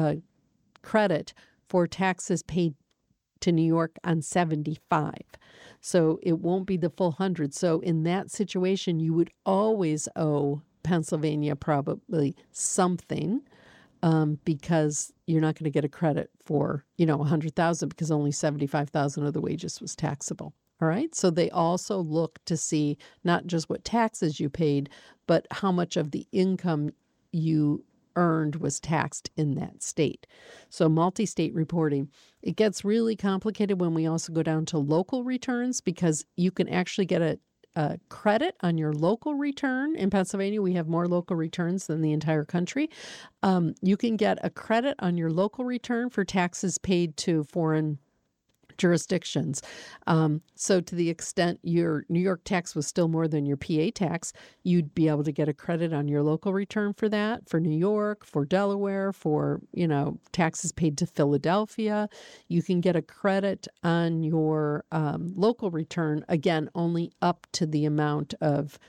credit for taxes paid to New York on $75,000. So it won't be the full $100,000. So in that situation, you would always owe Pennsylvania probably something because you're not going to get a credit for, $100,000 because only $75,000 of the wages was taxable. All right. So they also look to see not just what taxes you paid, but how much of the income you earned was taxed in that state. So multi-state reporting, it gets really complicated when we also go down to local returns because you can actually get a credit on your local return. In Pennsylvania, we have more local returns than the entire country. You can get a credit on your local return for taxes paid to foreign jurisdictions. So to the extent your New York tax was still more than your PA tax, you'd be able to get a credit on your local return for that, for New York, for Delaware, for, taxes paid to Philadelphia. You can get a credit on your local return, again, only up to the amount of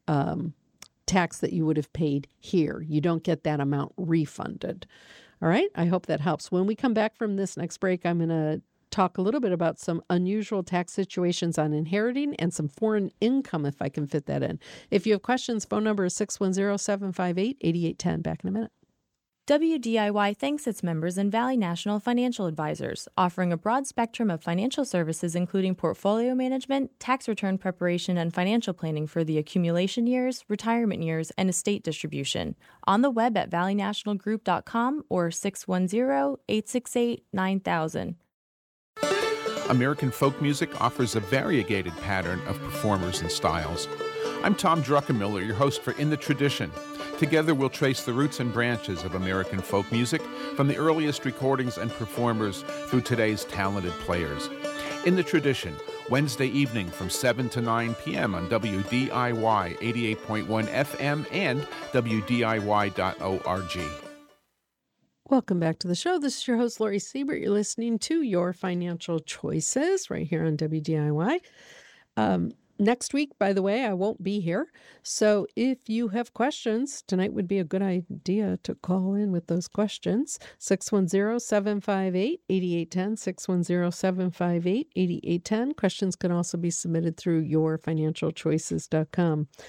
tax that you would have paid here. You don't get that amount refunded. All right. I hope that helps. When we come back from this next break, I'm going to talk a little bit about some unusual tax situations on inheriting and some foreign income, if I can fit that in. If you have questions, phone number is 610-758-8810. Back in a minute. WDIY thanks its members in Valley National Financial Advisors, offering a broad spectrum of financial services including portfolio management, tax return preparation, and financial planning for the accumulation years, retirement years, and estate distribution. On the web at valleynationalgroup.com or 610-868-9000. American folk music offers a variegated pattern of performers and styles. I'm Tom Druckenmiller, your host for In the Tradition. Together, we'll trace the roots and branches of American folk music from the earliest recordings and performers through today's talented players. In the Tradition, Wednesday evening from 7 to 9 p.m. on WDIY 88.1 FM and WDIY.org. Welcome back to the show. This is your host, Lori Siebert. You're listening to Your Financial Choices right here on WDIY. Next week, by the way, I won't be here. So if you have questions, tonight would be a good idea to call in with those questions. 610-758-8810, 610-758-8810. Questions can also be submitted through yourfinancialchoices.com.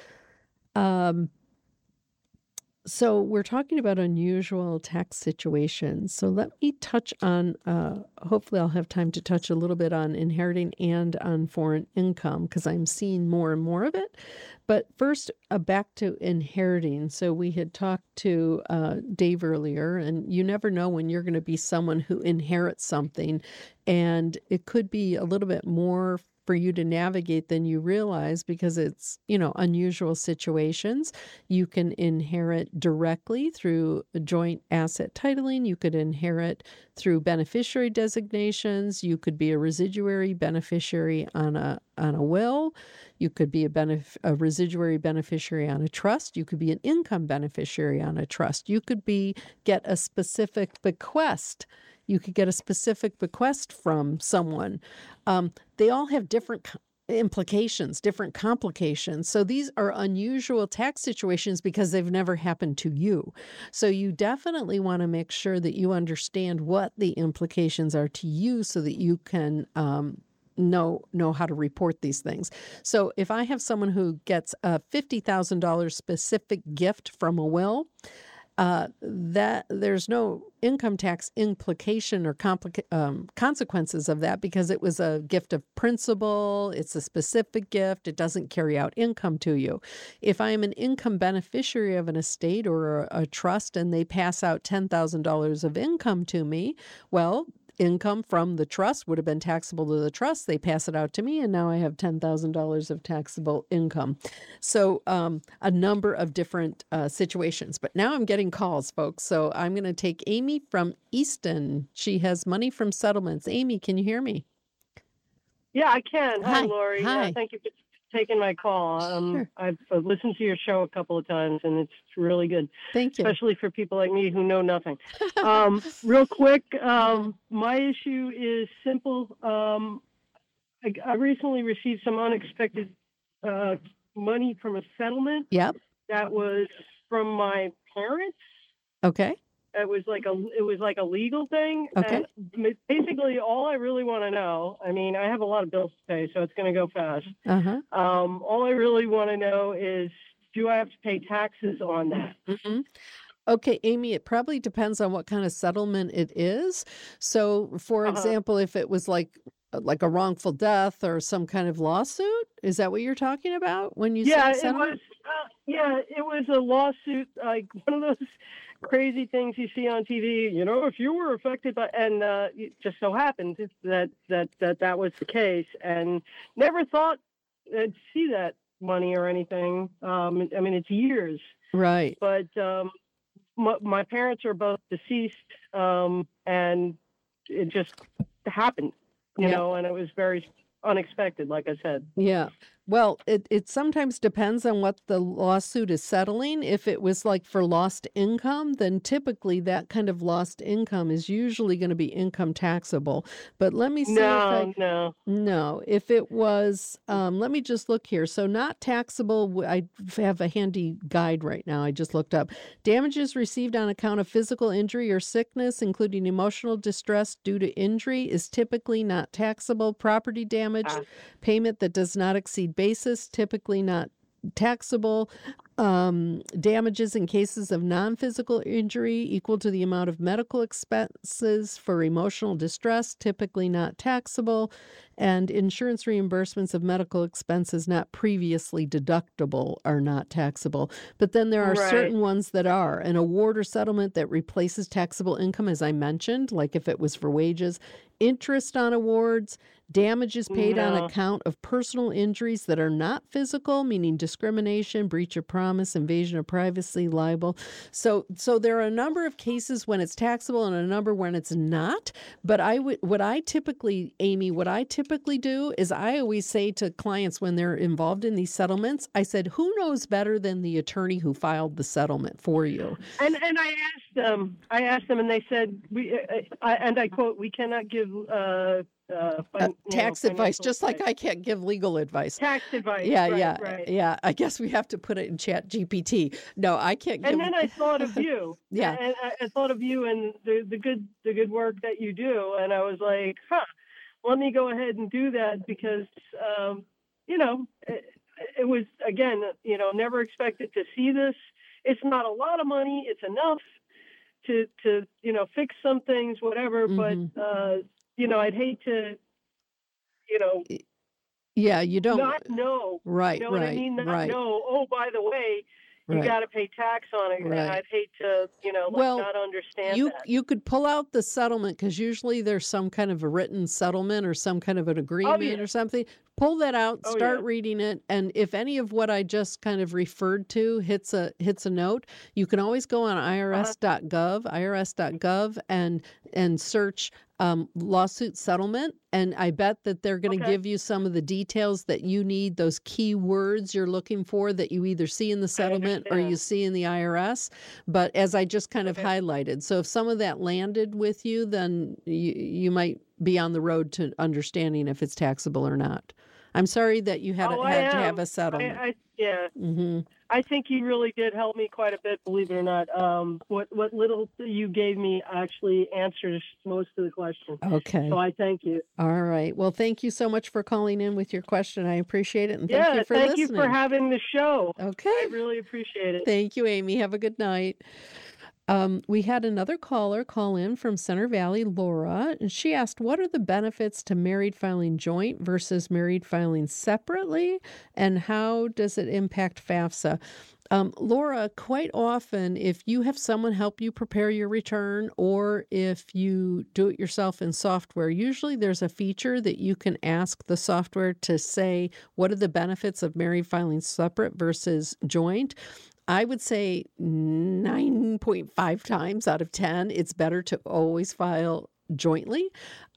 So we're talking about unusual tax situations. So let me touch on, hopefully I'll have time to touch a little bit on inheriting and on foreign income because I'm seeing more and more of it. But first, back to inheriting. So we had talked to Dave earlier, and you never know when you're going to be someone who inherits something. And it could be a little bit more for you to navigate than you realize because it's, unusual situations. You can inherit directly through joint asset titling. You could inherit through beneficiary designations. You could be a residuary beneficiary on a will. You could be a residuary beneficiary on a trust. You could be an income beneficiary on a trust. You could get a specific bequest. You could get a specific bequest from someone. They all have different implications, different complications. So these are unusual tax situations because they've never happened to you. So you definitely want to make sure that you understand what the implications are to you so that you can know how to report these things. So if I have someone who gets a $50,000 specific gift from a will, that there's no income tax implication or consequences of that because it was a gift of principal. It's a specific gift. It doesn't carry out income to you. If I am an income beneficiary of an estate or a trust and they pass out $10,000 of income to me, well, income from the trust would have been taxable to the trust. They pass it out to me, and now I have $10,000 of taxable income. So a number of different situations. But now I'm getting calls, folks. So I'm going to take Amy from Easton. She has money from settlements. Amy, can you hear me? Yeah, I can. Hi, Lori. Hi. Thank you for taking my call. Sure. I've listened to your show a couple of times, and it's really good. Thank you. Especially for people like me who know nothing. Real quick, my issue is simple. I recently received some unexpected money from a settlement. Yep. That was from my parents. Okay. It was like a legal thing. Okay. And basically, all I really want to know, I mean, I have a lot of bills to pay, so it's going to go fast. Uh-huh. All I really want to know is, do I have to pay taxes on that? Mm-hmm. Okay, Amy, it probably depends on what kind of settlement it is. So, for example, if it was like a wrongful death or some kind of lawsuit, is that what you're talking about when you say settlement? It was a lawsuit, like one of those crazy things you see on TV. If you were affected by, and it just so happened that was the case, and never thought I'd see that money or anything. I mean, it's years, right? But my parents are both deceased, and it just happened, you know, and it was very unexpected, like I said. Yeah. Well, it sometimes depends on what the lawsuit is settling. If it was like for lost income, then typically that kind of lost income is usually going to be income taxable. But let me see No. If it was, let me just look here. So not taxable, I have a handy guide right now. I just looked up. Damages received on account of physical injury or sickness, including emotional distress due to injury, is typically not taxable. Property damage, payment that does not exceed basis, typically not taxable. Damages in cases of non-physical injury equal to the amount of medical expenses for emotional distress, typically not taxable. And insurance reimbursements of medical expenses not previously deductible are not taxable. But then there are Right. certain ones that are. An award or settlement that replaces taxable income, as I mentioned, like if it was for wages, interest on awards, damages paid on No. account of personal injuries that are not physical, meaning discrimination, breach of promise, invasion of privacy, libel. So there are a number of cases when it's taxable and a number when it's not. But what I typically do is I always say to clients when they're involved in these settlements, I said, who knows better than the attorney who filed the settlement for you? And I asked them, and they said, I quote, we cannot give tax advice, financial just like I can't give legal advice. tax advice. Yeah, right, yeah, right. yeah. I guess we have to put it in Chat GPT. No, I can't give. And then I thought of you. Yeah. And I thought of you and the good work that you do, and I was like, let me go ahead and do that because, it was, again, never expected to see this. It's not a lot of money. It's enough to fix some things, whatever. Mhm. But, I'd hate to, Yeah, you don't. not know. Right, You know what I right, mean? Not right. know, oh, by the way, you Right. got to pay tax on it. Right. And I'd hate to, Well, not understand You that. you could pull out the settlement because usually there's some kind of a written settlement or some kind of an agreement yeah. or something. Pull that out, Oh, start yeah. reading it, and if any of what I just kind of referred to hits a note, you can always go on irs.gov, and search lawsuit settlement, and I bet that they're going to Okay. give you some of the details that you need, those key words you're looking for that you either see in the settlement or you understand. see in the IRS. But as I just kind of Okay. highlighted, so if some of that landed with you, then you might be on the road to understanding if it's taxable or not. I'm sorry that you had, Oh, I had to have am. a settlement. Yeah. Hmm. I think you really did help me quite a bit, believe it or not. What little you gave me actually answers most of the questions. Okay. So I thank you. All right. Well, thank you so much for calling in with your question. I appreciate it. And thank Yeah, you for thank listening. you for having the show. Okay. I really appreciate it. Thank you, Amy. Have a good night. We had another caller call in from Center Valley, Laura, and she asked, what are the benefits to married filing joint versus married filing separately, and how does it impact FAFSA? Laura, quite often, if you have someone help you prepare your return or if you do it yourself in software, usually there's a feature that you can ask the software to say, what are the benefits of married filing separate versus joint? I would say 9.5 times out of 10, it's better to always file jointly.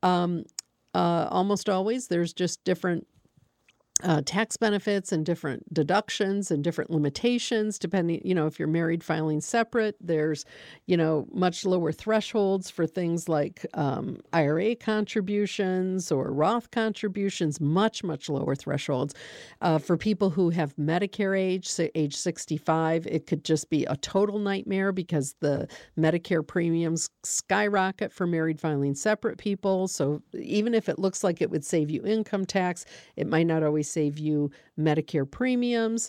Almost always, there's just different tax benefits and different deductions and different limitations depending, if you're married filing separate, there's, much lower thresholds for things like IRA contributions or Roth contributions, much, much lower thresholds. For people who have Medicare age, say age 65, it could just be a total nightmare because the Medicare premiums skyrocket for married filing separate people. So even if it looks like it would save you income tax, it might not always save you Medicare premiums.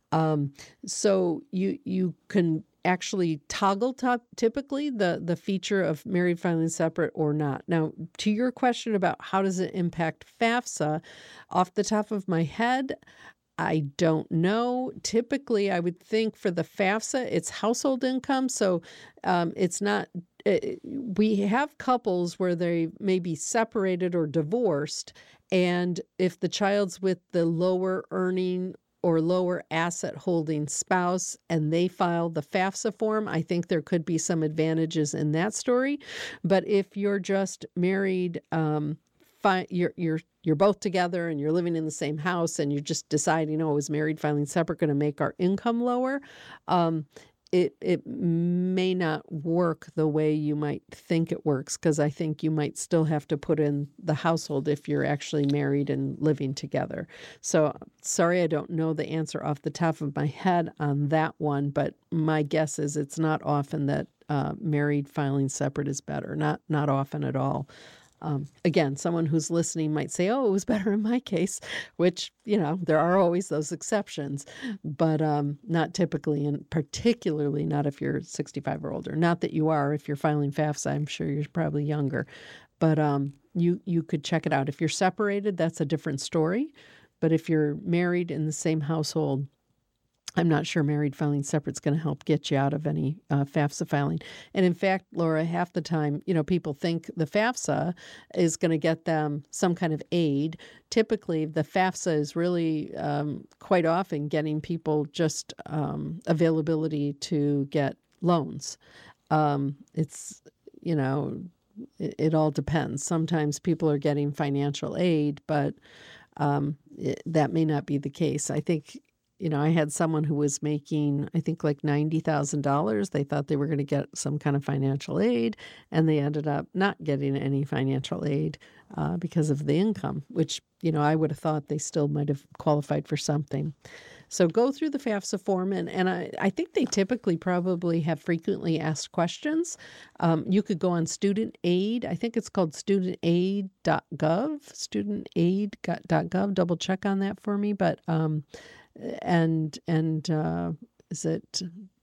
So you can actually toggle typically the feature of married filing separate or not. Now, to your question about how does it impact FAFSA, off the top of my head, I don't know. Typically, I would think for the FAFSA, it's household income. So it's not, we have couples where they may be separated or divorced. And if the child's with the lower earning or lower asset holding spouse and they file the FAFSA form, I think there could be some advantages in that story. But if you're just married, you're both together and you're living in the same house and you're just deciding, is married filing separate going to make our income lower? It may not work the way you might think it works, because I think you might still have to put in the household if you're actually married and living together. So sorry, I don't know the answer off the top of my head on that one, but my guess is it's not often that married filing separate is better. Not often at all. Again, someone who's listening might say, oh, it was better in my case, which, there are always those exceptions, but not typically, and particularly not if you're 65 or older. Not that you are. If you're filing FAFSA, I'm sure you're probably younger. But you could check it out. If you're separated, that's a different story. But if you're married in the same household, I'm not sure married filing separate is going to help get you out of any FAFSA filing. And in fact, Laura, half the time, people think the FAFSA is going to get them some kind of aid. Typically, the FAFSA is really quite often getting people just availability to get loans. It's, it all depends. Sometimes people are getting financial aid, but that may not be the case. I think, I had someone who was making, I think, like $90,000. They thought they were going to get some kind of financial aid, and they ended up not getting any financial aid because of the income, which, I would have thought they still might have qualified for something. So go through the FAFSA form, and I think they typically probably have frequently asked questions. You could go on Student Aid. I think it's called studentaid.gov, studentaid.gov. Double check on that for me. But and is it,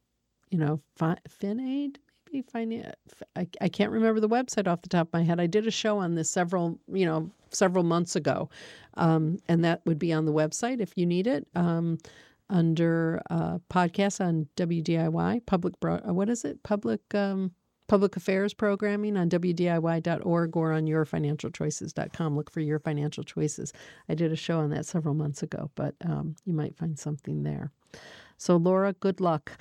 FinAid? Maybe I can't remember the website off the top of my head. I did a show on this several months ago, and that would be on the website if you need it, under podcasts on WDIY, public affairs programming on WDIY.org or on yourfinancialchoices.com. Look for Your Financial Choices. I did a show on that several months ago, but you might find something there. So Laura, good luck.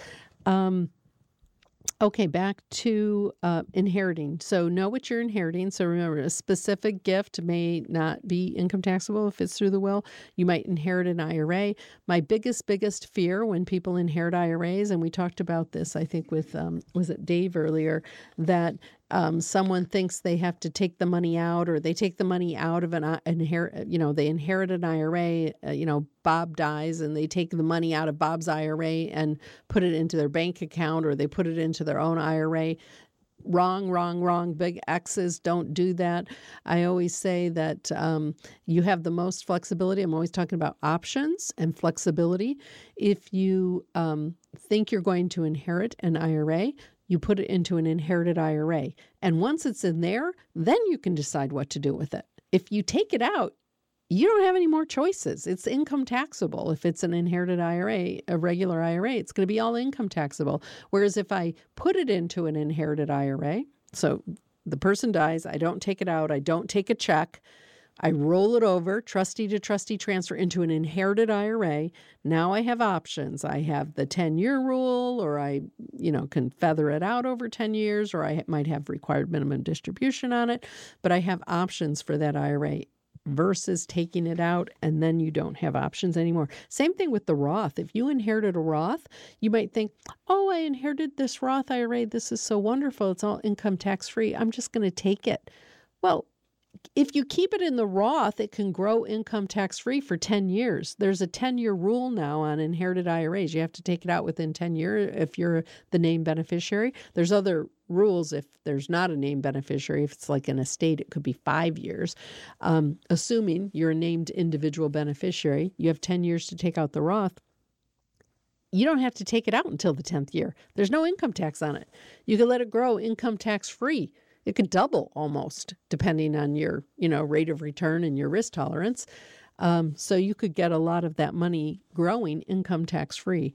Okay, back to inheriting. So know what you're inheriting. So remember, a specific gift may not be income taxable if it's through the will. You might inherit an IRA. My biggest fear when people inherit IRAs, and we talked about this, I think, with, was it Dave earlier, that someone thinks they have to take the money out, or they take the money out of they inherit an IRA, Bob dies and they take the money out of Bob's IRA and put it into their bank account, or they put it into their own IRA. Wrong. Big X's. Don't do that. I always say that you have the most flexibility. I'm always talking about options and flexibility. If you think you're going to inherit an IRA, you put it into an inherited IRA. And once it's in there, then you can decide what to do with it. If you take it out, you don't have any more choices. It's income taxable. If it's an inherited IRA, a regular IRA, it's going to be all income taxable. Whereas if I put it into an inherited IRA, so the person dies, I don't take it out, I don't take a check, I roll it over, trustee to trustee transfer into an inherited IRA. Now I have options. I have the 10-year rule, or I, can feather it out over 10 years, or I might have required minimum distribution on it, but I have options for that IRA versus taking it out and then you don't have options anymore. Same thing with the Roth. If you inherited a Roth, you might think, oh, I inherited this Roth IRA. This is so wonderful. It's all income tax free. I'm just going to take it. Well, if you keep it in the Roth, it can grow income tax-free for 10 years. There's a 10-year rule now on inherited IRAs. You have to take it out within 10 years if you're the named beneficiary. There's other rules if there's not a named beneficiary. If it's like an estate, it could be 5 years. Assuming you're a named individual beneficiary, you have 10 years to take out the Roth. You don't have to take it out until the 10th year. There's no income tax on it. You can let it grow income tax-free. It could double almost, depending on your, rate of return and your risk tolerance. So you could get a lot of that money growing income tax free.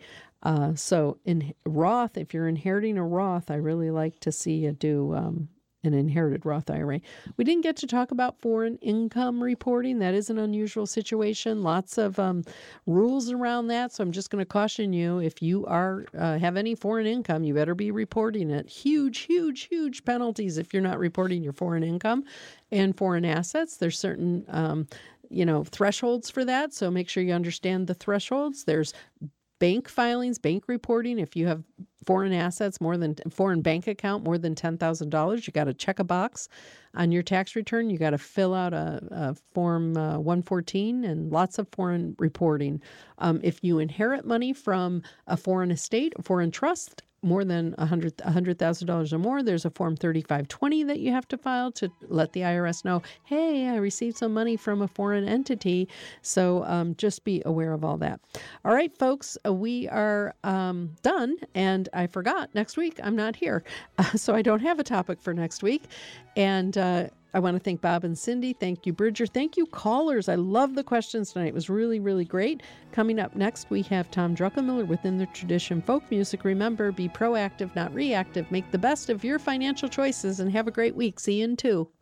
So in Roth, if you're inheriting a Roth, I really like to see you do an inherited Roth IRA. We didn't get to talk about foreign income reporting. That is an unusual situation. Lots of rules around that. So I'm just going to caution you, if you have any foreign income, you better be reporting it. Huge penalties if you're not reporting your foreign income and foreign assets. There's certain thresholds for that. So make sure you understand the thresholds. There's bank filings, bank reporting. If you have foreign assets, foreign bank account, more than $10,000, you got to check a box on your tax return. You got to fill out a form 114 and lots of foreign reporting. If you inherit money from a foreign estate, a foreign trust, more than $100,000 or more, there's a Form 3520 that you have to file to let the IRS know, hey, I received some money from a foreign entity. So just be aware of all that. All right, folks, we are done. And I forgot, next week I'm not here. So I don't have a topic for next week. And I want to thank Bob and Cindy. Thank you, Bridger. Thank you, callers. I love the questions tonight. It was really, really great. Coming up next, we have Tom Druckenmiller within the Tradition Folk Music. Remember, be proactive, not reactive. Make the best of your financial choices and have a great week. See you in 2.